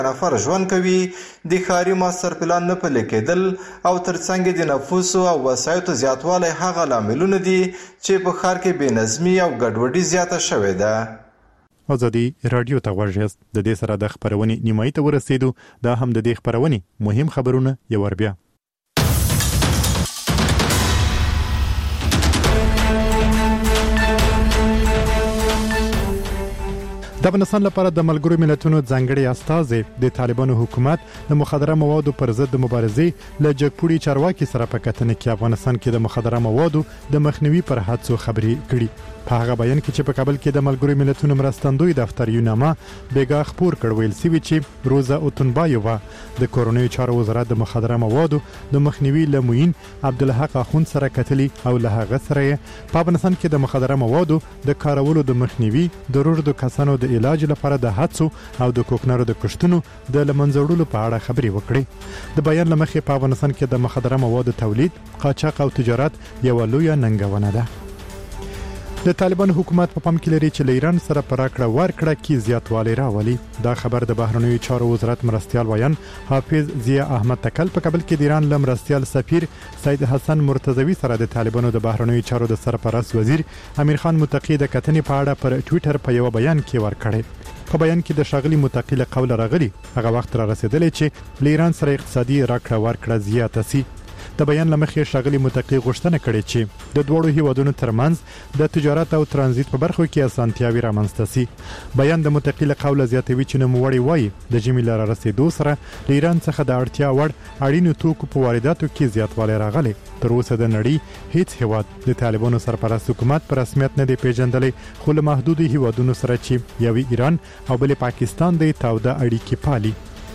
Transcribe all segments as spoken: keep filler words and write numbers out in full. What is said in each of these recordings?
نفر ژوند کوي د ښاري ماستر پلان نه پلي کېدل او ترڅنګ د نفوسو او وسایطو زیاتوالی هغه لاملونه دي چې په ښار کې بې نظمي او ګډوډي زیاته شوې ده. ازادي رادیو ته غوږ یاست. د دې سره د خپرونې نیمایي ته ورسېدو. دا هم د دې خپرونې مهم خبرونه یو ور بیا. د افغانستان لپاره د ملګرو ملتونو ځانګړي استازي د طالبانو حکومت د مخدره موادو پر ضد د مبارزې له جګپوړي چارواکي سره په کتنه کې افغانستان کې د مخدره موادو د مخنیوي پر هڅو خبرې کړي. په هغه بیان کې چې په کابل کې د ملګرو ملتونو مرستندوی دفتر یوناما بیګا خبر کړ ویل سوي چې روزا اوتنبایووا د کورونی چارو وزارت د مخدره موادو د مخنیوي لموین عبدالحق اخوند سره کتلی او له هغه سره په افغانستان کې د مخدره موادو د کارولو د مخنیوي د روږدو کسانو د علاج لپاره د هڅو او د کوکنارو د کښتونو د لمنځوړلو په اړه خبرې وکړي. د بیان لمخې په افغانستان کې د مخدره موادو تولید، قاچاق او تجارت یو لویه ننګونه ده. د طالبان حکومت په پام کې لري چې له ایران سره پر راکړه ورکړه کې زیاتوالی راولي. دا خبر د بهرنیو چارو وزارت مرستیال ویان حافظ ضیا احمد تکل په کابل کې د ایران له مرستیال سفیر سید حسن مرتضوی سره د طالبانو د بهرنیو چارو د سرپرست وزیر امیر خان متقی د کتنې په اړه پر ټوئیټر په یو بیان کې ورکړی. په بیان کې د شاغلی متقی له قول راغلی هغه وخت را رسیدلی چې له ایران سره اقتصادي راکړه ورکړه زیاته سي. د بیان لمخې شاغلی متقی غوښتنه کړې چې د دوړو هیوادونو ترمنځ د تجارت او ترانزیت په برخو کې اسانتیاوي رامنځته سي. بیان د متقی له قوله زیاتوي چې نوموړی وایي د ژمي له رسیدو سره له ایران څخه د اړتیا وړ اړینو توکو په وارداتو کې زیاتوالی راغلی. تر اوسه د نړۍ هیڅ هیواد د طالبانو سرپرست حکومت په رسمیت نه دی پیژندلی، خو له محدودو هیوادونو سره چې یوی ایران او بل پاکستان دی تاوده اړیکې پالي.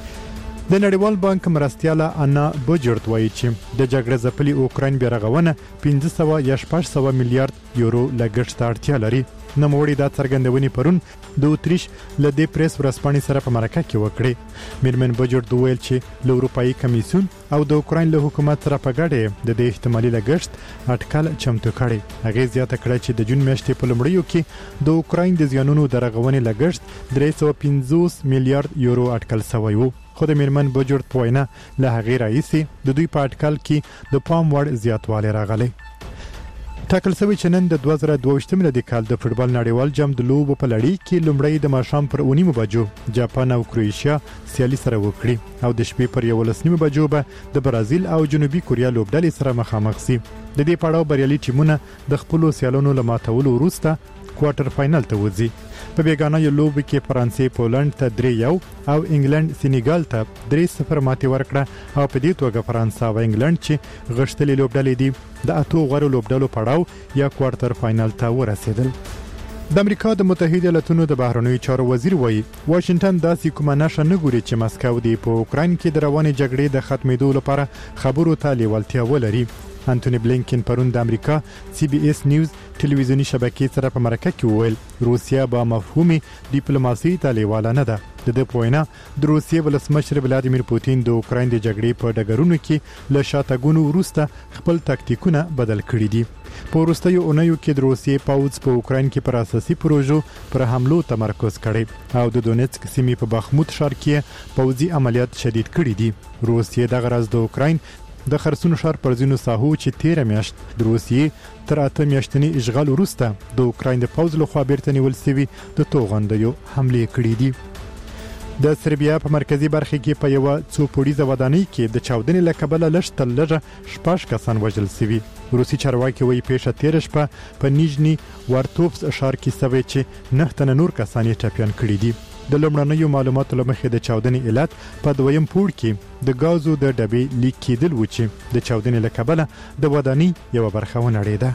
د نړیوال بانک مرستیاله انا بوجرت وایي چې د جګړې ځپلي اوکراین بیرغونه پنځه سوه یا شپږ سوه میلیارډ یورو لګښت ته اړتیا لري. نوموړي دا څرګندونې پرون د اتریش له دې پریس ورځپاڼې سره په مرکه کې وکړې. میرمن بوجرت وویل چې له اروپایي کمیسیون او د اوکراین له حکومت سره په ګډه د دې احتمالي لګښت اټکل چمتو کړي. هغې زیاته کړه چې د جون میاشتې په لومړیو کې د اوکراین د زیانونو د رغونې لګښت درې سوه پنځوس میلیارډ یورو اټکل شوی و. خو د میرمن بوجرت په وینا له هغې راهیسې د دوی په اټکل کې د پام وړ زیاتوالی راغلی. ټاکل شوی چې نن د دوه زره دوه ویشت میلادي کال د فوټبال نړیوال جام د لوبو په لړۍ کې لومړی د ماښام پر اونیمو بجو جاپان او کروئیشیا سیالي سره وکړي او د شپې پر یولس نیمو بجو به د برازیل او جنوبي کوریا لوبډلې سره مخامخ سي. د دې پړاو بریالي ټیمونه د خپلو سیالانو له ماتولو وروسته کوارټر فاینل ته وځي. په بیګانه یو لوب کې فرانسې پولند ته درې یو او انګلند سینیګال ته درې صفر ماتې ورکړه او په دې توګه فرانسه او انګلند چې غښتلې لوبډلې دي د اتو غوړو لوبډلو پړاو یا کوارټر فاینل ته ورسېدل. د امریکا د متحده ایالاتونو د بهرنیو چارو وزیر وایي واشنگټن داسې کومه نښه نه ګوري چې مسکو دی په اوکراین کې د روانې جګړې د ختمېدو لپاره خبرو ته لیوالتیا ولري. انټونی بلینکن پرون د امریکا سی بي اس نیوز ټلویزیونی شبکې سره په مرکه کې وویل روسیا به مفهومي ډیپلوماسي ته لیواله نه ده. د دې په وینا د روسیې ولسمشر ولادیمیر پوتین د اوکراین د جګړې په ډګرونو کې له شاتګونو وروسته خپل تاکتیکونه بدل کړي دي. په وروستیو اونیو کې د روسیې پوځ په اوکراین کې پر اساسي پروژو پر حملو تمرکز کړی او د دونیتسک سیمې په بخموت ښار کې پوځي عملیات شدید کړي دي. روسیې دغه راز د اوکراین د خرسون ښار پر ځینو ساحو چې تیره میاشت د روسیې تر اته میاشتني اشغال وروسته د اوکراین د پوځ لخوا بیرته نیول شوي د توغندیو حملې کړي دي. د سربیا په مرکزی برخه کې په یو څو پوړیزه ودانۍ کې د چاودنې له کبله لږ تر لږه شپږ کسان وژل شوي. روسي چارواکي وایي پیښه تیره شپه په نیژني وارتوفس ښار کې شوې چې نه تنه نور کسان یې ټپیان کړي دي. د لومړنیو معلوماتو له مخې د چاودنې علت په دویم پوړ کې د غازو د ډبې لیک کېدل و چې د چاودنې له کبله د ودانۍ یوه برخه ونړېده.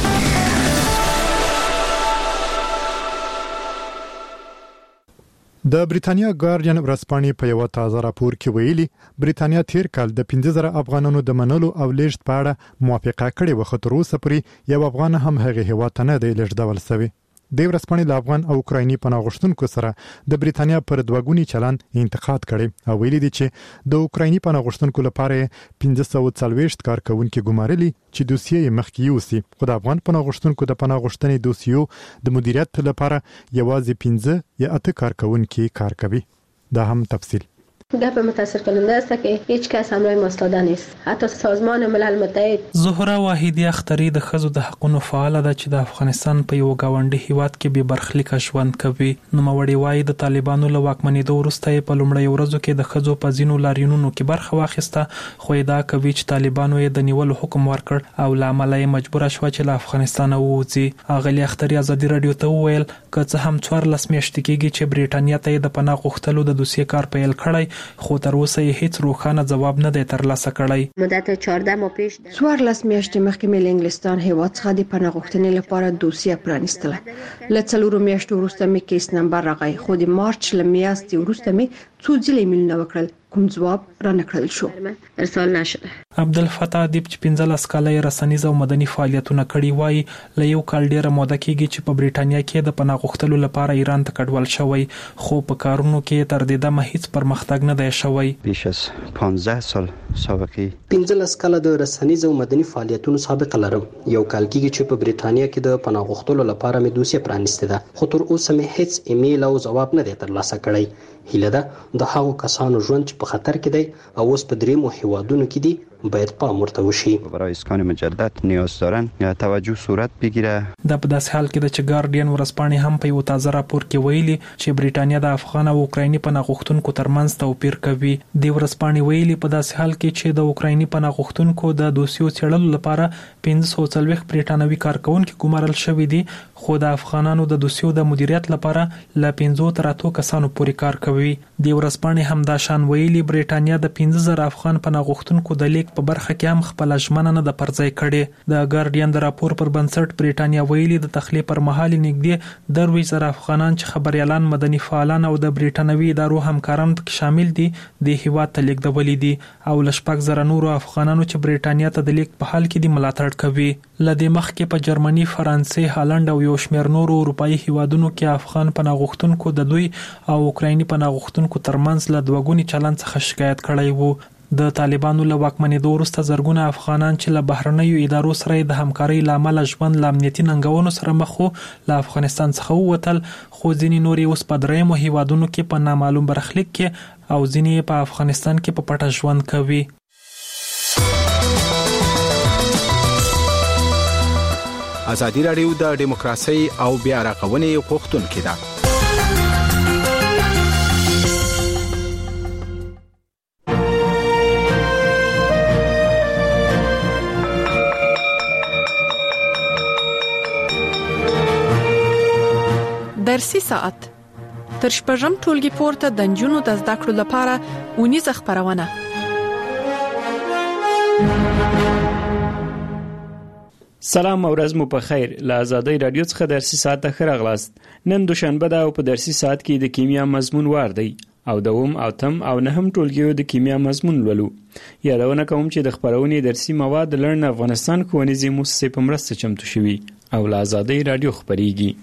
د بریتانیا ګارډین ورځپاڼې په یو تازه راپور کې ویلي بریتانیا تیر کال د پنځه زره افغانانو د منلو او لیږد په اړه موافقه کړې وه، خو تر اوسه پورې یو افغان هم هغې هیواد ته نه دی لیږدول شوی. د ورځپاڼې له افغان او اوکرایني پناه غوښتونکو سره د بریتانیا پر دوه ګوني چلند انتقاد کړي او ویلي دي چې د اوکرایني پناه غوښتونکو لپاره پنځه سوه څلوېښت کارکوونکي ګمارلي چې دوسیې یې مخکې یوسي، خو د افغان پناه غوښتونکو د پناه غوښتنې دوسیو د مدیریت لپاره یوازې پنځه یا اته کارکوونکي کار کوي. دا هم تفصیل گپ متاثر کننده است که هیچ کس همراه ما ایستاده نیست. حتی سازمان ملل متحد. زهره واحدی اختری د ښځو د حقوقو فعال ده چې د افغانستان په یو گاونډي هیواد کې به برخلیک ژوند کوي. نو موري وایي د طالبانو له واکمنېدو وروسته په لومړی ورځو کې د ښځو په ځینو لاریونونو کې برخه واخیسته، خو دا کوي چې طالبانو یې د نیولو حکم ورکړ او له امله یې مجبور شو چې له افغانستان ووځي. اغلی اختری ازادي رادیو ته وویل که څه هم څوارلس میاشتې کېږي چې بریټانیا ته د پناه غوښتلو د دوسیې کار پیل کړی، خو تر اوسه یې هیڅ روښانه ځواب نه دی ترلاسه کړی. مدت چهارده ماه پیش څوارلس میاشتې مخکې مې له انګلستان هیواد څخه د پناه غوښتنې لپاره دوسیه پرانیستله. له څلورو میاشتو وروسته مې کیس نمبر راغی، خو د مارچ له میاشتې وروسته مې څو ځله ایمیلونه وکړل، کوم ځواب را نه کړل شو. ارسال نشده. عبدالفتاح ادیب چې پنځلس کاله یې رسنیز او مدني فعالیتونه کړي وایي له یو کال ډیره موده کېږي چې په بریټانیا کې د پناه غوښتلو لپاره ایران ته کډوال شوی، خو په کارونو کې تر دې دمه هیڅ پرمختګ نه دی شوی. بیش از پانزده سال سابقه پنځلس کاله د رسنیز او مدني فعالیتونو سابقه لرم. یو کال کېږي چې په بریټانیا کې د پناه غوښتلو لپاره مې دوسیه پرانیسته ده، خو تر اوسه مې هیڅ ایمیل او ځواب نه دی ترلاسه کړی. هیله ده د هغو کسانو ژوند چې په خطر کې دی او اوس په دریمو هیوادونو کې دي باید پام ورته وشي. برای اسکان مجدد نیاز دارن یا توجه صورت بگیره. دا په داسې حال کې د چې ګارډین ورځپاڼې هم په یو تازه راپور کې ویلي چې بریټانیا د افغان او اوکرایني پناه غوښتونکو ترمنځ توپیر کوي. د ورځپاڼې ویلي په داسې حال کې چې د اوکرایني پناه غوښتونکو د دوسیو څېړلو لپاره پنځه سوه څلوېښت بریټانوي کارکونکي ګمارل شوي دي، خو د افغانانو د دوسیو د مدیریت لپاره له پنځو تر اتو کسانو پورې کار کوي. د ورځپاڼې هم دا شان ویلي بریټانیا د پنځه زره افغان پناه غوښتونکو د لیک په برخه کې هم خپل ژمنه نه ده پرځای کړې. د ګارډین د راپور پر بنسټ بریټانیا ویلي د تخلیه پر مهال نږدې درویشت زره افغانان چې خبريالان، مدني فعالان او د بریټانوي ادارو همکاران پکې شامل دي د هیواد ته لیږدولي دي او له شپږ زره نورو افغانانو چې بریټانیا ته د لیک په حال کې دي ملاتړ کوي. له دې مخکې په جرمني، فرانسې، هالند او یو شمېر نورو اروپایي هیوادونو کې افغان پناه غوښتونکو د دوی او اوکرایني پناه غوښتونکو ترمنځ له دوه چلند څخه شکایت کړی وو. د طالبانو له واکمنېدو وروسته زرګونه افغانان چې له بهرنیو ادارو سره د همکارۍ له امله ژوند له امنیتي ننګونو سره مخ وو له افغانستان څخه ووتل، خو ځینې نور یې اوس په درېیمو هیوادونو کې په نامعلوم برخلیک کې او ځینې په افغانستان کې په پټه ژوند کوي. ازادي راډیو د دیموکراسي او بیا رغونې غوښتونکې ده. درسي ساعت تر شپږم ټولګي پورته د نجونو د زده کړو لپاره اونیزه خبرونه. سلام او ورځ مو په خیر. له آزادۍ رادیو څخه درسي ساعت ته ښه راغلاست. نن دوشنبه ده او په درسي ساعت کې د کیمیا مضمون وار دی او دوم او تم او نهم ټولګیو د کیمیا مضمون لولو. یادونه کوم چې د خبرونې درسي مواد لړن افغانستان ښوونیزې مؤسسې په مرسته چمتو شوي او له آزادۍ رادیو خبريږي.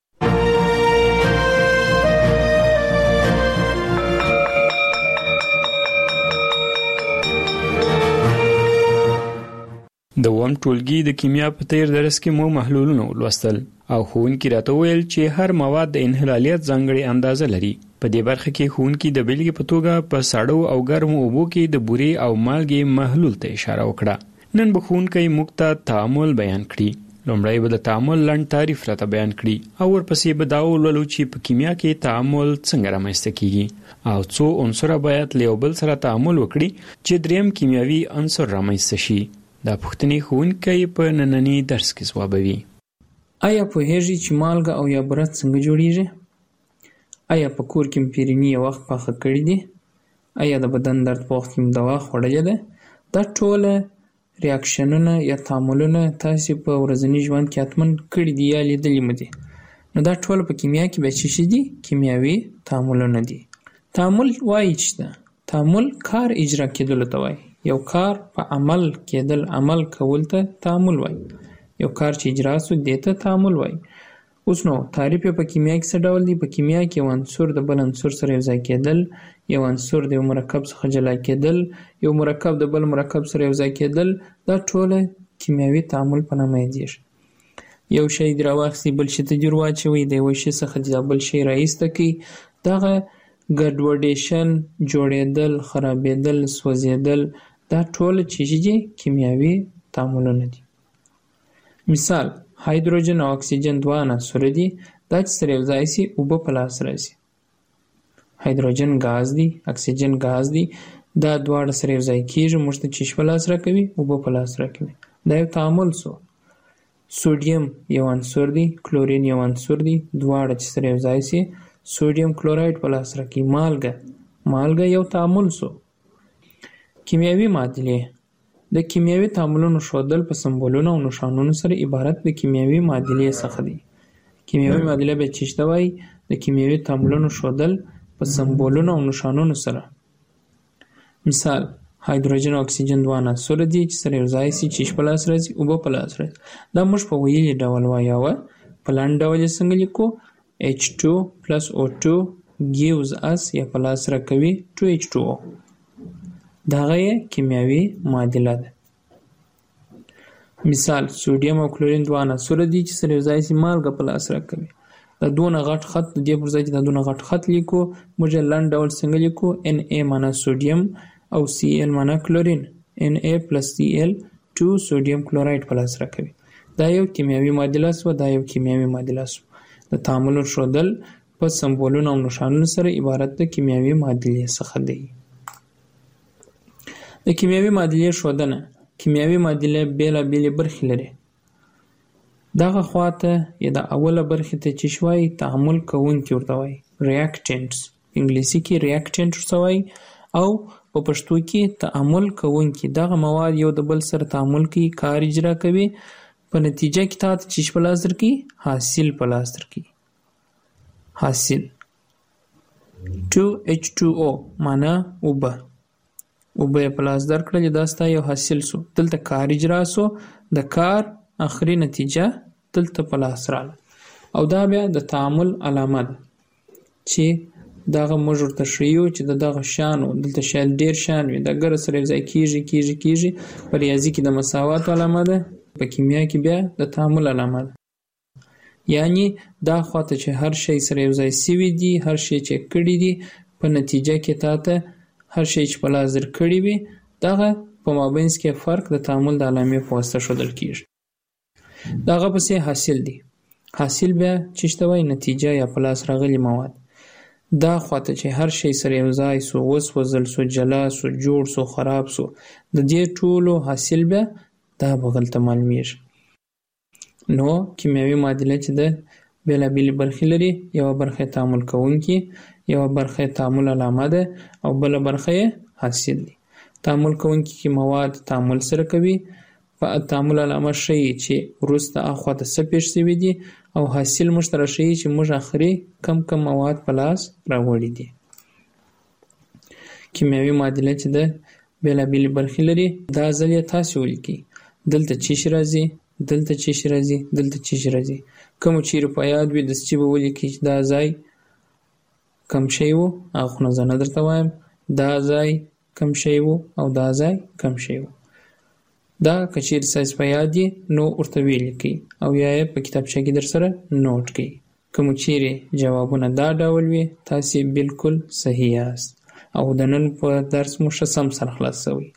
د وم ټولګي د کیمیا په تیر درس کې مو محلولونه ولوستل او ښوونکي راته ویل چې هر مواد د انحلالیت ځانګړې اندازه لري. په دې برخه کې ښوونکي د بیلګې په توګه په ساړو او ګرمو اوبو کې د بورې او مالګې محلول ته اشاره وکړه. نن به ښوونکی موږ ته تعامل بیان کړي. لومړی به د تعامل لنډ تعریف راته بیان کړي او ورپسې به دا ولولو چې په کیمیا کې تعامل څنګه رامنځته کیږي او څو عنصره باید له یو بل سره تعامل وکړي چې دریم کیمیاوي عنصر رامنځته شي. دا پوښتنې ښوونکی په ننني درس کې ځوابوي. آیا پوهیږئ چې مالګه او یا بوره څنګه جوړیږي؟ آیا په کور کې پیرني یو وخت پاخه کړی دي؟ آیا د بدن درد په وخت کې دوا خوړلې ده؟ دا ټول ریاکشنونه یا تعاملونه تاسو په ورځني ژوند کې حتمن کړی دي یا لیدلي مو دي. نو دا ټول په کیمیا کې به څه شي دي؟ کیمیاوي تعاملونه دي. تعامل وایي چې تعامل کار اجرا کېدل ته وایي. یو کار په عمل کېدل، عمل کول ته تعامل وایي. یو کار چې اجرا سو دې ته تعامل وایي. اوس نو تعریف په کیمیا کې څه ډول دی؟ په کیمیا کې یو عنصر د بل عنصر سره یوځای کېدل، یو عنصر د یو مرکب څخه جلا کېدل، یو مرکب د بل مرکب سره یوځای کېدل، دا ټول کیمیاوي تعامل په نامه یادېږي. یو شی دې راواخلئ، بل شي ته جوړ واچوئ، د یو شي څخه د بل شي راایسته کړئ. دغه ګډوډیشن، جوړېدل، خرابېدل، سوځېدل، دا ټول چیزې دي کیمیاوي تعاملونه دي. مثال هایدروجن او اکسیجن دوه عناصر دي، دا چې سره یو ځای شي اوبه په لاس راځي. هایدروجن ګاز دی، اکسیجن ګاز دی، دا دواړه سره یو ځای کېږي، موږ ته چیش په لاس راکوي، اوبه په لاس راکوي. دا یو تعامل سو. سوډیم یو عنصر دی، کلورین یو عنصر دی، دواړه چې سره یو ځای شي سوډیم کلورایډ په لاس راکوي. مالګه مالګه یو تعامل سو. کیمیاوي معادلې د کیمیاوي تعاملونو ښودل په سمبولونو او نښانونو سره عبارت د کیمیاوي معادلې څخه دی. کیمیاوي معادله به چی شته وای؟ د کیمیاوي تعاملونو ښودل په سمبولونو او نښانونو سره. مثال هایدروجن او اکسیجن دوه عناصر دي چې سره یو ځای شي چیش په لاس راځي، اوبه په لاس راځي. دا موږ په ویلي ډول وایو. په لاندې ډول یې څنګه لیکو؟ ایچ ټو plus او ټو gives us یا په لاس راکوي ټو ایچ ټو او. دا غي کیمیاوي معادله ده. مثال سوډیم او کلورین دوه عناصر دي چې سره یو ځای شي مالګه په لاس راکوي. دا دونه غټ خط د دې پر ځای چې دا دونه غټ خط لیکو، موږ لاندې ډول څنګه لیکو؟ ان ای معنا سوډیم او سی ال معنا کلورین. ان ای plus سی ال ټو سوډیم کلورایډ په لاس راکوي. دا یو کیمیاوي معادله سو. دا یو کیمیاوي معادله سو. د تعامل ښودل په سمبولونو او نښانونو سره عبارت د کیمیاوي معادلې څخه دی. د کیمیاوي معادلې ښودنه کیمیاوي معادله بیلابیلې برخې لري. دغه خواته یا د اوله برخې ته چې شوي تعامل کوونکي ورته وایي ریاکټنټس، انګلیسي کې ریاکټنټ ورته وایي، او په پښتو کې تعامل کوونکي. دغه مواد یو د بل سره تعامل کوي، کار اجرا کوي، په نتیجه کې تاسو چې په لاس درکې حاصل په لاس درکې حاصل. ټو ایچ ټو او معنا اوبه اوبه په لاس درکړل، دا ستا یو حاصل سو. دلته کار اجرا سو، د کار اخري نتیجه دلته په لاس رااله، او دا بیا د تعامل علامه ده چې دغه موږ ورته ښیو چې د دغه شانو دلته شاید ډېر شان وي، د ګره سره یو ځای کېږي کېږي کېږي. په ریاضي کې د مساوات علامه ده، په کیمیا کې بیا د تعامل علامه ده. یعنی دا خواته چې هر شی سره یو ځای سوي دي، هر شی چې کړي دي، په نتیجه کې تاته هر شی چې په لاس در کړي وي، دغه په مابینځ کې فرق د تعامل د علامې په واسطه ښودل کېږي. دغه پسې حاصل دی. حاصل بیا چې شته وایي نتیجه یا په لاس راغلي مواد. دا خواته چې هر شی سره یو ځای سو، وسوځل سو، جلا سو، جوړ سو، خراب سو، د دې ټولو حاصل بیا دا بغلته معلومیږي. نو کیمیاوي معادله چې ده بیلابیلې برخې لري. یوه برخه تعامل کوونکي، یوه برخه تعامل علامه ده، او بله برخه حاصل دی. تعامل کوونکي کې مواد تعامل سره کوي، په تعامل علامه ښیي چې وروسته اخواته څه پېښ شوي دي، او حاصل موږ ته راښیي چې موږ اخري کم کم مواد په لاس راوړي دي. کیمیاوي معادله چې ده بیلابیلې برخې لري. دا ځل یې تاسې ولیکئ. دلته چیش راځي، دلته چیش راځي، دلته چیش راځي. کوم چیرې په یاد وي داسې به ولیکئ چې دا ځای کم شی و، هغه خو نه زه نه درته وایم. دا ځای کم شی و او دا ځای کم شی و. دا که چیرې ستاسې په یاد یې نو ورته ولیکئ، او یا یې په کتابچه کې در سره نوټ کړئ. کوم چیرې جوابونه دا ډول وي تاسې بالکل صحیح یاست، او د نن په درس مو ښه سم سره خلاص شوی.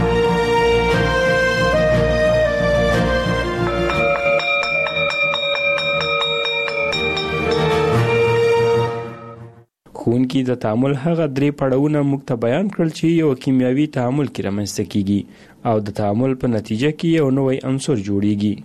ښوونکي د تعامل هغه درې پړاوونه موږ ته بیان کړل چې یو کیمیاوي تعامل کې رامنځته کیږي، او د تعامل په نتیجه کې یو نوی عنصر جوړیږي.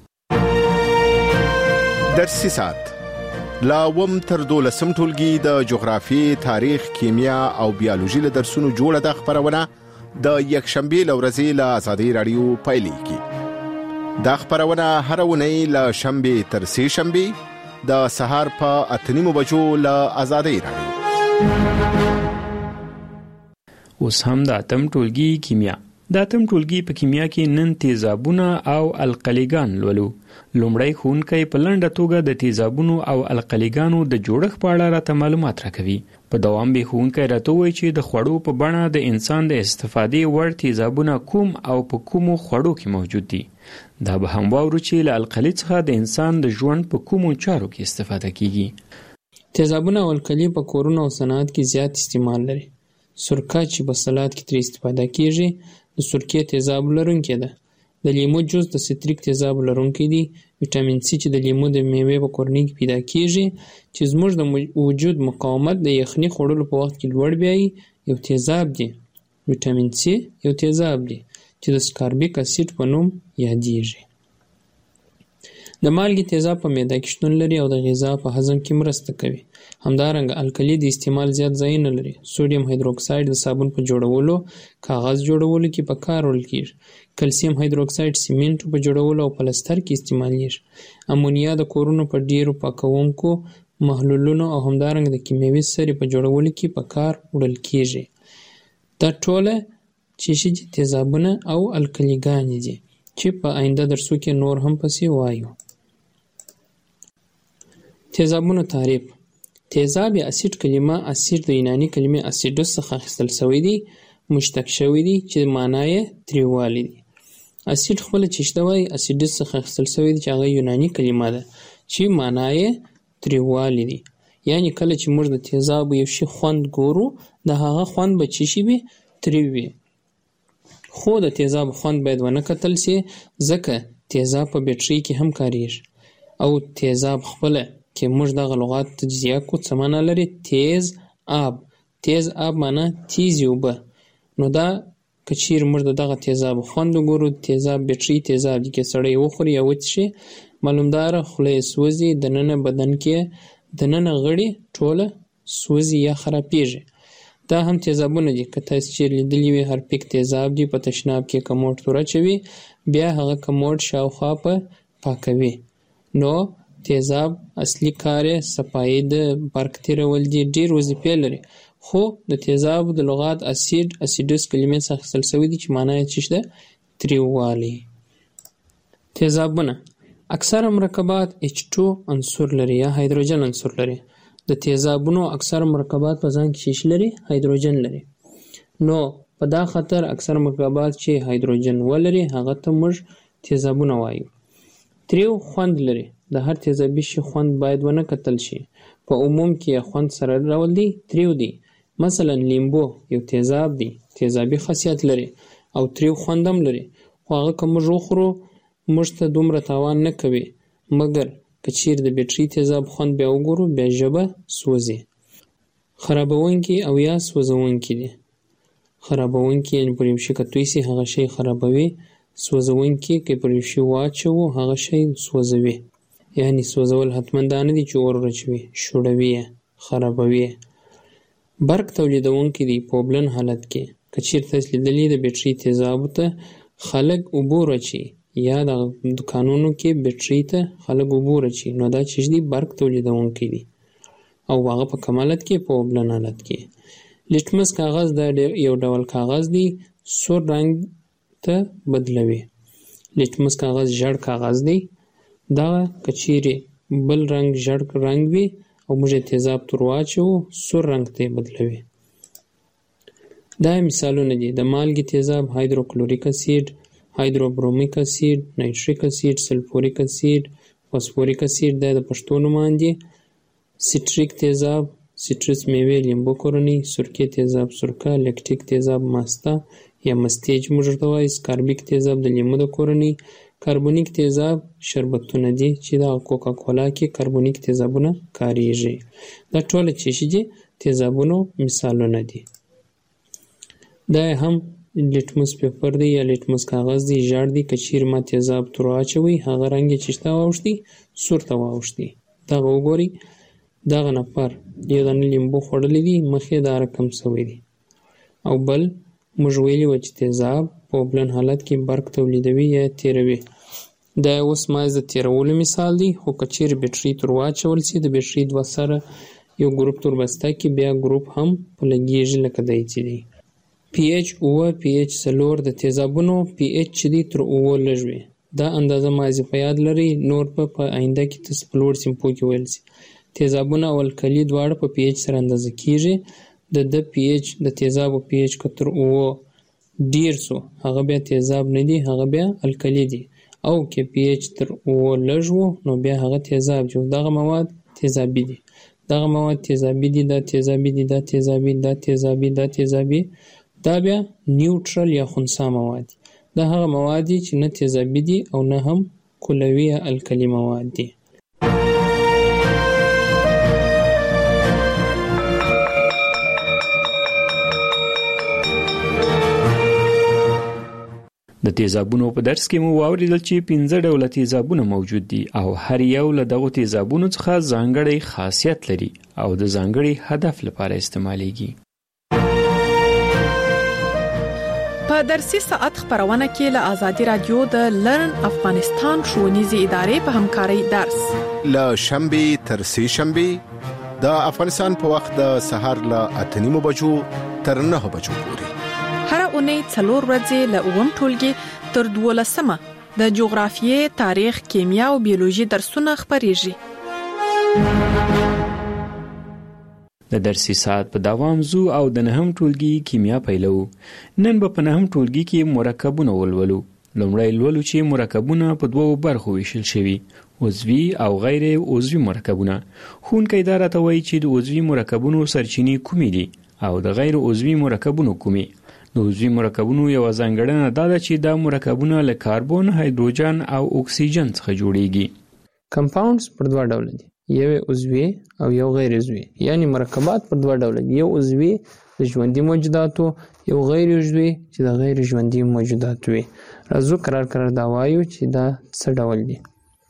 درسي ساعت لا وم تر دولسم ټولګي د جغرافي، تاریخ، کیمیا او بیولوژي له درسونو جوړه د خبرونه د یکشنبه لورځي له آزادۍ رادیو پایلیږي. دا خبرونه هر ونی له شنبه تر سه شنبه د سهار په اتنیمو بجو له آزادۍ رادیو. اوس هم د اتم ټولګي کیمیا. د اتم ټولګي په کیمیا کې نن تیزابونه او القلیګان لولو. لومړی ښوونکی په لنډه توګه د تیزابونو او القلیګانو د جوړښت په اړه راته معلومات راکوي. په دوام به ښوونکی راته وایي چې د خوړو په بڼه د انسان د استفادې وړ تیزابونه کوم او په کومو خوړو کې موجود دي. دا به هم واورو چې له القلي څخه د انسان د ژوند په کومو چارو کې استفاده کیږي. تیزابونه او الکلي په کورونو او صنعت کې زیات استعمال لري. سرکه چې په سلاد کې ترې استفاده کیږي د سرکې تیزاب لرونکې ده. د لیمو جوس د ستریک تیزاب لرونکی دی. ویټامین سی چې د لیمو د میوې په کورنۍ کې پیدا کیږي چې زموږ د وجود مقاومت د یخني خوړلو په وخت کې لوړ بیایي یو تیزاب دی. ویټامین سی یو تیزاب دی چې د سکاربیک اسید په نوم یادیږي. د مالګې تیزاب په معده کې شتون لري او د غذا په هضم کې مرسته کوي. همدارنګه الکلي د استعمال زیات ځای نه لري. سوډیم هایدروکساید د صابون په جوړولو، کاغذ جوړولو کې په کار وړل کیږي. کلسیم هایدروکساید سیمنټ په جوړولو او پلستر کې استعمالیږي. امونیا د کورونو په ډیرو پاکونکو محلولونو او همدارنګه د کیمیاوي سرې په جوړولو کې په کار وړل کیږي. دا ټوله چې شي تیزابونه او الکلیګانې دي چې په آینده درسو کې نور هم پسې وایو. تیزابونو تعریف. تیزاب یا اسید کلمه اسید د یوناني کلمې اسیدوس څخه اخیستل شوی دی، مشتق شوی دی چې معنی یې تریوالی دی. اسید خپل چشته وای اسیدوس څخه اخیستل شوی دی چې هغه یوناني کلمه ده چې معنی یې تریوالی دی. یعنی کله چې موږ د تیزاب یو شی خوند ګورو د هغه خوند به چی شي وي؟ تریو وي. خو د تیزاب خوند باید ونه کتل سي ځکه تیزاب په بیټرۍ کې هم کاریږي او تیزاب خپل کې موږ دغه لغات تجزیه کو څه معنا لري؟ تیز آب. تیز آب معنا تیز اوبه. نو دا کچیر موږ دغه تیزاب خوند وګورو، تیزاب بیټرۍ تیزاب دي کې سړی وخوري یا وڅښي معلومدار خوله سوځي، دننه بدن کې دننه غړي ټوله سوځي یا خرابېږي. دا هم تیزابونه دي. که تاسو چیرې لیدلي وي هرپیک تیزاب دی په تشناب کې کموډ توره چوي بیا هغه کموډ شاوخوا په پاکوي. نو تیزاب اصلي کار یې صفایي د برق تیرول دي. ډېر وظیفې لري خو د تیزاب د لغات اسید اسیدوس کلمې څخه اخیستل شوی دي چې معنی یې څه ده؟ تریووالی. تیزابونه اکثره مرکبات اچ ټو عنصر لري یا هایدروجن عنصر لري. د تیزابونو اکثره مرکبات په ځان کې شیش لري، هایدروجن لري. نو په دا خاطر اکثره مرکبات چې هایدروجن ولري هغه ته موږ تیزابونه وایو. تریو خوند لري. د هر تیزابي شي خوند باید ونه کتل شي. په عموم کې خوند سره ډول دی تریو دی. مثلا لیمبو یو تیزاب دی، تیزابي خاصیت لري او تریو خوند هم لري. خو هغه که موږ وخورو موږ ته دومره تاوان نه کوي، مګر که چیرې د بیټرۍ تیزاب خوند بیا وګورو بیا ژبه سوځي. خرابونکي او یا سوځونکي دي. خرابونکي یعنې پر یو شي که توی سي هغه شی خرابوي. سوځونکي که پر یو شي واچوو هغه شی سوځوي. یعنی سوځول حتما دا نه دي چې اور ورچوي، شوړوي یې، خرابوي یې. برق تولیدونکي دي په اوبلن حالت کې. که چیرې تاسو لیدلي د بیټرۍ تیزابو ته خلک اوبه ورچوي یا د دکانونو کې بیټرۍ ته خلک اوبه ورچوي نو دا چې دي برق تولیدونکي دي او هغه په کم حالت کې په اوبلن حالت کې. لیټمس کاغذ دا یو ډول کاغذ دی سور رنګ ته بدلوي. لیټمس کاغذ ژړ کاغذ دی. دا کچیرې بل رنګ ژړ رنګ وي او موږ تیزاب تر واچوو سور رنګ ته بدلوي. دا مثالونه دي. د مالګې تیزاب هایدروکلوریک اسید، هایدروبرومیک اسید، نایتریک اسید، سلفوریک اسید، فاسفوریک اسید دا د پښتو نومان دي. سټریک تیزاب سټرس میوې لیمبو کورنۍ، سرکې تیزاب سرکه، لیکټیک تیزاب ماستا یا مستې چې موږ ورته وایو، سکاربیک تیزاب د لیمو د کورنۍ، کاربونیک تیزاب شربتونه دي چې د کوکا کولا کې کاربونیک تیزابونه کاریږي. دا ټول چې شي دي تیزابونو مثالونه دي. دا هم لیټمس پیپر دی یا لیټمس کاغذ دی، ژړ دی. که چیرې ما تیزاب تور واچوئ هغه رنګ یې چې شته واوښتي سور ته واوښتي. دغه وګورئ دغه نفر یو دانه لیمبو خوړلی دی مخ یې دا رقم شوی دی. او بل موږ ویلي وه چې تیزاب په اوبلن حالت کې برق تولیدوي یا تیروي. دا اوس مایز د تیرولو مثال دی. خو که چیرې بیټرۍ تور واچول سي د بیټرۍ دوه سره یو ګروپ تور بسته کې بیا ګروپ هم په لګېږي لکه دی چې دی. پی ایچ اوه پی ایچ څلور د تیزابونو پی ایچ چې دی تر اوه لږ وي. دا اندازه مازې په یاد لرئ نور به په آینده کې تاسو په لوړ سیمپو کې ویل سي. تیزابونه او الکلي دواړه په پی ایچ سره اندازه کیږي. د د پی ایچ د تیزابو پی ایچ که تر اوه ډیر سو هغه بیا تیزاب نه دی، هغه بیا الکلي دی. او که پی ایچ تر اوه لږ وو نو بیا هغه تیزاب جو. دغه مواد تیزابي دي. دغه مواد تیزابي دي، دا تیزابي دي، دا تیزابي، دا تیزابي، دا تیزابي، دا بیا نیوټرل یا خنثی مواد دي. دا هغه مواد دي چې نه تیزابي دي او نه هم کلوي یا الکلي مواد دي. د تیزابونو په درس کې مو واوریدل چې پنځه ډوله تیزابونه موجود دي او هر یو له دغو تیزابونو څخه ځانګړی خاصیت لري او د ځانګړي هدف لپاره استعمالیږي. په درسي ساعت خبرونه کې له آزادي رادیو د لرن افغانستان ښوونیزې ادارې په همکارۍ درس له شنبې تر سې شنبې د افغانستان په وخت د سهار له اته نیمو بجو تر نهه بجو پورې. هر اونۍ څلور ورځې له اووم ټولګي تر دولسمه د جغرافیې، تاریخ، کیمیا او بیولوژي درسونه خپریږي. د درسي ساعت په دوام زو او د نهم ټولګي کیمیا پیلو. نن به په نهم ټولګي کې مرکبونه ولولو. لومړی لولو چې مرکبونه په دوو برخو ویشل شوي، عضوي او غیر عضوي مرکبونه. ښوونکی دا راته وایي چې د عضوي مرکبونو سرچینې کومې دي او د غیر عضوي مرکبونو کومې. د عضوي مرکبونو یو ځانګړنه دا ده چې دا مرکبونه له کاربن، هایدروجن او اکسیجن څخه جوړیږي. کمپاونډز پر دوه ډوله دي، یو عضوي او یو غیر عضوي. یعنی مرکبات پر دوه ډوله دي، یو عضوي د ژوندي موجوداتو، یو غیر عضوي چې د غیر ژوندي موجوداتو وي. راځو قرار قرار دا وایو چې دا څه ډول دي.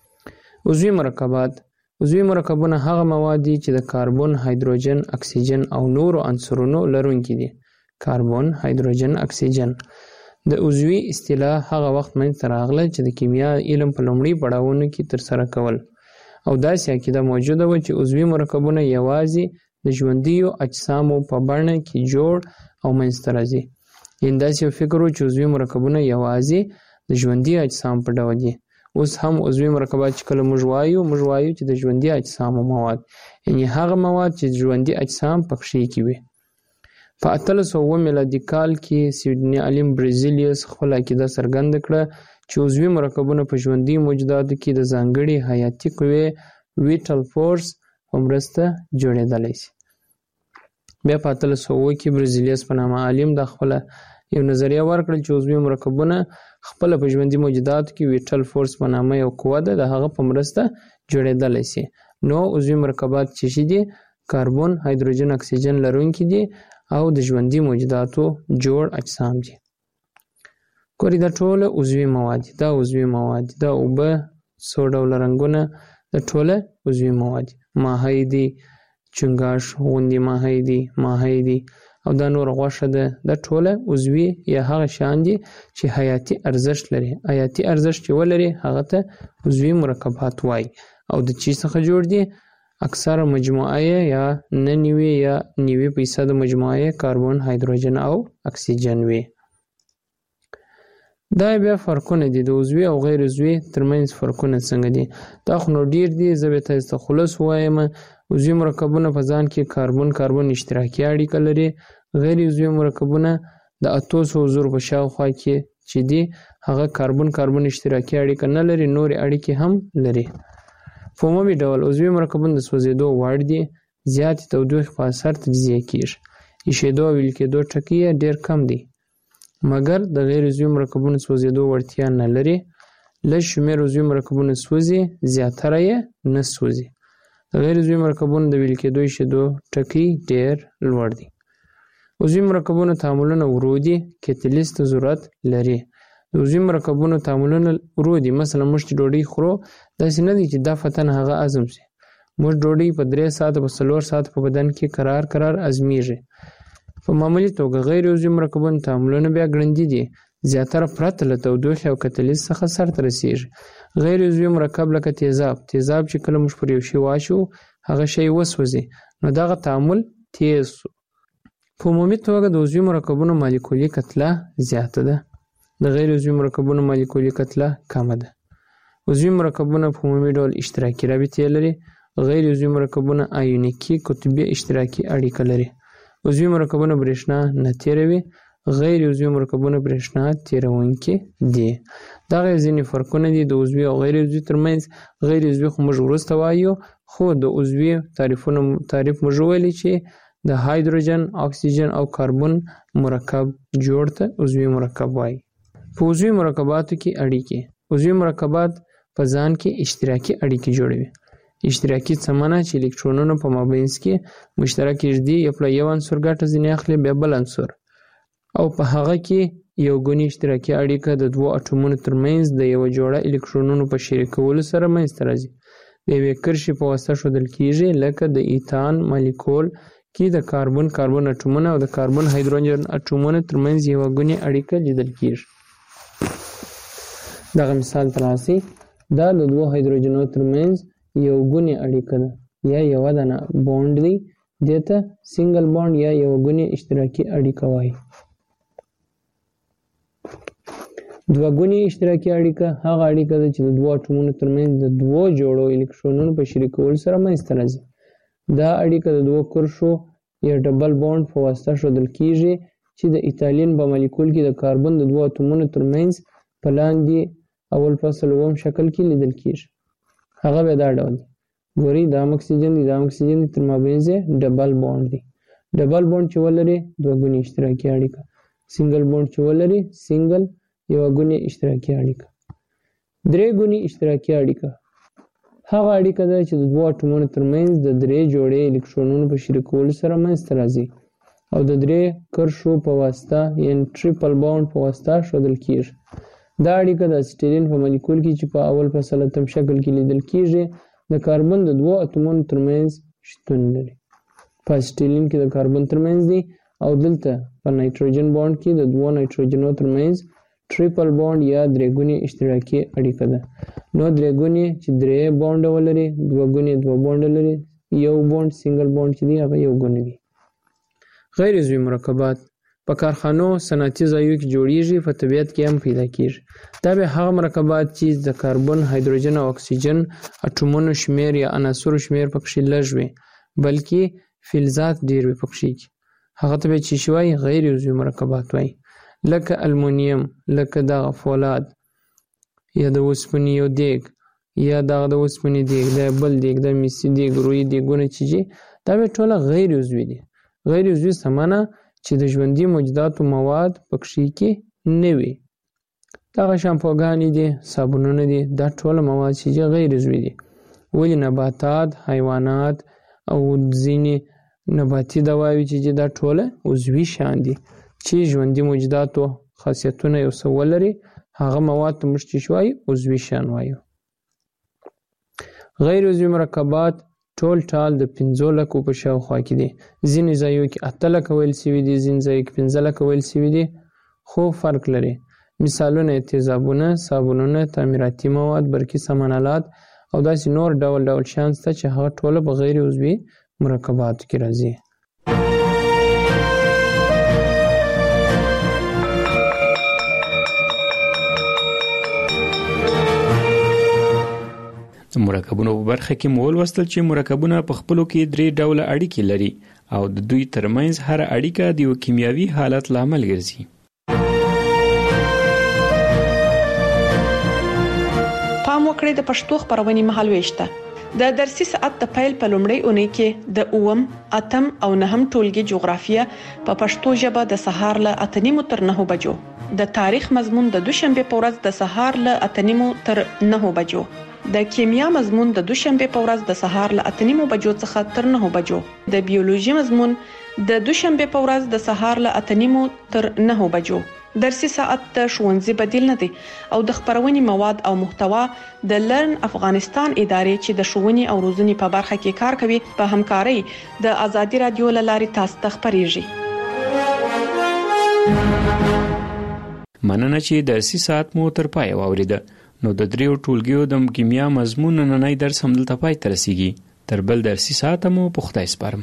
عضوي مرکبات عضوي مرکبونه هغه مواد دي چې د کاربن، هایدروجن، اکسیجن او نورو عنصرونو لرونکي دي. کاربن، هایدروجن، اکسیجن. د عضوي اصطلاح هغه وخت منځته راغله چې د کیمیا علم په لومړي پړاوونو کې ترسره کول او داسې عقیده موجوده وه چې عضوي مرکبونه یوازې د ژوندیو اجسامو په بڼه کې جوړ او منځته راځي. یعنې داسې یو فکر و چې عضوي مرکبونه یوازې د ژوندي اجسام په ډول دي. اوس هم عضوي مرکبات چې کله موږ وایو موږ وایو چې د ژوندي اجسامو مواد، یعنې هغه مواد چې ژوندي اجسام پکښې کې وي. په اتلس سوه اووه میلادي کال کې سویډني عالم برزیلیوس خپل عقیده څرګنده کړه چې عضوي مرکبونه په ژوندي موجوداتو کې د ځانګړي حیاتي قوې ویټل فورس په مرسته جوړېدلی شي. بیا په اتلس سوه اووه کې برزیلیوس په نامه عالم دا خپله یو نظریه ورکړل چې عضوي مرکبونه خپله په ژوندي موجوداتو کې ویټل فورس په نامه یو قوه ده د هغه په مرسته جوړېدلی شي. نو عضوي مرکبات چې شي دي کاربن، هایدروجن، اکسیجن لرونکي دي او د ژوندي موجوداتو جوړ اجسام دي. ګورئ دا ټوله عضوي مواد دي، دا عضوي مواد دي، دا اوبه، څو ډوله رنګونه، دا ټوله عضوي مواد دي. ماهی دي، چنګاښ غوندې ماهی دي، ماهی دي او دا نور غوښه ده. دا ټوله عضوي یا هغه شیان دي چې حیاتي ارزښت لري. حیاتي ارزښت چې ولري هغه ته عضوي مرکبات وایي. او د چی څخه جوړ دي؟ اکثره مجموعه یا نه نیوي یا نیوي فیصد مجموعه کاربن، هایدروجن او اکسیجن وي. دا بیا فرقونه دي د عضوي او غیر عضوي ترمنځ فرقونه څنګه دي؟ دا خو نو ډیر دي، زه به تاسو ته خلاص وایم. عضوي مرکبونه په ځان کې کاربن کاربن اشتراکي اړیکه لري. غیر عضوي مرکبونه د اتو سوو زرو په شاوخوا کې چې دي هغه کاربن کاربن اشتراکي اړیکه نه لري، نورې اړیکې هم لري. په عمومي ډول عضوي مرکبونه د سوځېدو وړ دي، زیاتې تودوخې په اثر تجزیه کیږي. ایشېدو او ویلې کېدو ټکي یې ډېر کم دي، مګر د غیر عضوي مرکبونو سوځېدو وړتیا نه لري. لږ شمېر عضوي مرکبونه سوځي، زیاتره یې نه سوځي. د غیر عضوي مرکبونو د ویلې کېدو ایشېدو ټکي ډېر لوړ دي. عضوي مرکبونو تعاملونه ورو دي، کتلیز ته ضرورت لري. د عضوي مرکبونو تعاملونه ورو دي. مثلا موږ چې ډوډۍ خورو داسې نه دي چې دا فتن هغه هضم شي. موږ ډوډۍ په درې ساعته په څلور ساعته په بدن کې قرار قرار هضمېږي. په معمولي توګه غیر عضوي مرکبونو تعاملونه بیا ګړندي دي، زیاتره پرته له تودوخې او کتلیز څخه سرته رسېږي. غیر عضوي مرکب لکه تیزاب تیزاب چې کله موږ پر یو شي واچوو هغه شی وسوځي، نو دغه تعامل تیز شو. په عمومي توګه د عضوي مرکبونو مالیکولي کتله زیاته ده، د غیر عضوي مرکبونو مالیکولي کتله کمه ده. عضوي مرکبونه په عمومي ډول اشتراکي رابطې لري. غیر عضوي مرکبونه آیونیکي قطبي اشتراکي اړیکه لري. عضوي مرکبونه برېښنا نه تیروي، غیر عضوي مرکبونه برېښنا تیروونکي دي. دغه ځینې فرقونه دي د عضوي او غیر عضوي ترمنځ. غیر عضوي خو موږ وروسته وایو، خو د عضوي تعریفونو تعریف موږ ویلي چې د هایدروجن، اکسیجن او کاربن مرکب جوړ ته عضوي مرکب وایي. په عضوي مرکباتو کې اړیکې. عضوي مرکبات په ځان کې اشتراکي اړیکې جوړوي. اشتراکي څه معنی چې الکترونونو په مابینځ کې مشترک ږدي، یو پله یو عنصر ګټه ځینې اخلي، بیا بل عنصر، او په هغه کې یو ګونی اشتراکي اړیکه د دوو اټومونو ترمنځ د یو جوړه الکترونونو په شریکولو سره منځته راځي. د یوې کرښې په واسطه ښودل کیږي، لکه د ایتان مالیکول کې د کاربن کاربن اټومونه او د کاربن هایدروجن اټومونو ترمنځ یو ګونی اړیکه لیدل کیږي. دغه مثال ترلاسي دا د دوو هایدروجنونو ترمنځ یو ګونی اړیکه ده یا یو دانه بوند دی، دې ته سنگل بوند یا یو ګونی اشتراکي اړیکه وایي. دوه ګونی اشتراکي اړیکه هغه اړیکه ده چې د دوو اټومونو ترمنځ د دوو جوړو الکترونونو په شریکولو سره منځته راځي. دا اړیکه د دوو کرښو یا ډبل بوند په واسطه ښودل کیږي چې د ایتالین په مالیکول کې د کاربن د دوو اټومونو ترمنځ په لاندې اول فصل اووم شکل کې لیدل کیږي. هغه به دا ډول دی. ګورئ دا اکسیجن دی، دا اکسیجن دی، تر مابینځ یې ډبل بوند دی. ډبل بوند چې ولري دوه ګونی اشتراکي اړیکه. سنگل بوند چې ولري سنگل یو ګونی اشتراکي اړیکه. درې ګونی اشتراکي اړیکه هغه اړیکه ده چې د دوو اټومونو ترمنځ د درې جوړې الکترونونو په شریکولو سره منځته راځي او د درې کرښو په واسطه یعنې ټریپل بوند په واسطه ښودل کیږي. دا اړیکه د اسیټیلین په مالیکول کې چې په اول فصل اتم شکل کې لیدل کیږي د کاربن د دوو اتومونو ترمنځ شتون لري. په اسیټیلین کې د کاربن ترمنځ دی او دلته په نایتروجن بوند کې د دوو نایتروجنونو ترمنځ ټریپل بوند یا درې ګونی اشتراکي اړیکه ده. نو درې ګونی چې درې بوند ولري، دوه ګونی دوه بوند لري، یو بوند سنگل بوند چې دی هغه یو ګونی دی. غیر عضوي مرکبات په کارخانو صنعتي ځایونو کې جوړیږي، په طبیعت کې هم پیدا کیږي. دا به هغه مرکبات چې د کاربن، هایدروجن او اکسیجن اټومونو شمیر یا عناصرو شمیر پکې لږ وي، بلکې فلزات ډیر وي پکې. هغه ته به چې شوی غیر عضوي مرکبات وایي، لکه المونیم، لکه دغه فولاد یا د اوسپنې یو دیګ یا دغه د اوسپنې دیګ، دا بل دیګ، د میسي دیګ، روی دیګونه چې دا به ټوله غیر عضوي دي. غیر عضوي څه معنی چې د ژوندي موجوداتو مواد پکې کې نه وي. دغه شامپوګانې دي، صابونونه دي، دا ټوله مواد چې غیر عضوي دي. ولې نباتات، حیوانات او ځینې نباتي دواوې چې دا ټوله عضوي شیان دي چې ژوندي موجوداتو خاصیتونه یو څه ولري، هغه مواد ته موږ چې شوایو عضوي شیان وایو. غیر عضوي مرکبات ټول ټال د پنځو لکو په شاوخوا کې دي. ځینې ځایو کې اته لکه ویل سوي دي، ځینې ځایو کې پنځه لکه ویل سوي دي، خو فرق لري. مثالونه یې تیزابونه، صابونونه، تعمیراتي مواد، برقي سامانالات او داسې نور ډول ډول شیان شته چې هغه ټوله په غیر عضوي مرکباتو کې راځي. د مرکبونو په برخه کې مو ولوستل چې مرکبونه په خپلو کې درې ډوله اړیکې لري او د دوی ترمنځ هر اړیکه د یو کیمیاوي حالت لامل ګرځي. پام وکړئ د پښتو خبرونې مهالويشته. د درسي ساعت د پیل په لومړۍ اونۍ کې د اووم، اتم او نهم ټولګي جغرافیه په پښتو ژبه د سهار له اته نیمو تر نهو بجو، د تاریخ مضمون د دوشنبه په ورځ د سهار له اته نیمو تر نهو بجو، د کیمیا مضمون د دوشنبه په ورځ د سهار له اته نیمو بجو څخه تر نهو بجو، د بیولوژي مضمون د دوشنبه په ورځ د سهار له اته نیمو تر نهو بجو. درسي ساعت د ښوونځي بدیل نه دی او د خبرونې مواد او محتوا د لرن افغانستان ادارې چې د ښوونې او روزنې په برخه کې کار کوي په همکارۍ د ازادي رادیو له لارې تاسو ته خبرېږي. مننه چې درسي ساعت مو تر پای واوریده. نو د دریو ټولګیو د کیمیا مضمون نننی درس هم دلته پای ته رسیږي. تر بل درسي ساعت مو په خدای سپارم.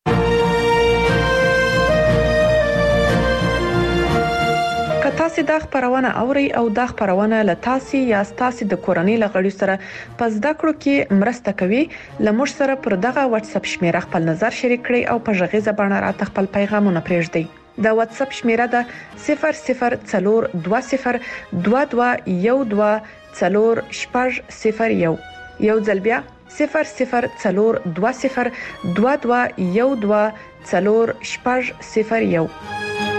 که تاسو دا خبرونه اورئ او دا خبرونه له تاسو یا تاسو د کورنۍ لغړي سره په زده کړو کې مرسته کوي، لمر سره پر دغه واتس اپ شمیره خپل نظر شریک کړئ او په ژغیزه باندې راته خپل پیغامونه پرېږدئ. د واتس اپ شمیره ده صفر صفر څلور دوه صفر دوه دوه یو دوه څلور شپږ صفر یو. یو ځل بیا صفر صفر څلور دوه صفر دوه دوه یو دوه څلور شپږ صفر یو.